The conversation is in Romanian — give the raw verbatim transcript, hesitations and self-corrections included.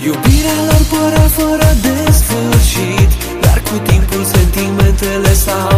Iubirea lor părea fără de sfârșit, dar cu timpul sentimentele s-au